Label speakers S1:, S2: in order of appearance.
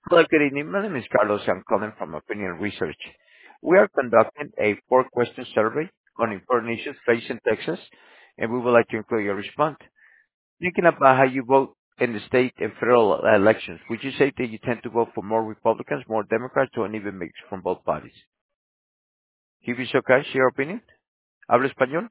S1: Hello, good evening. My name is Carlos. I'm calling from Opinion Research. We are conducting a four-question survey on important issues facing Texas, and we would like to include your response. Thinking about how you vote in the state and federal elections, would you say that you tend to vote for more Republicans, more Democrats, or an even mix from both parties? Give us your opinion. ¿Habla español?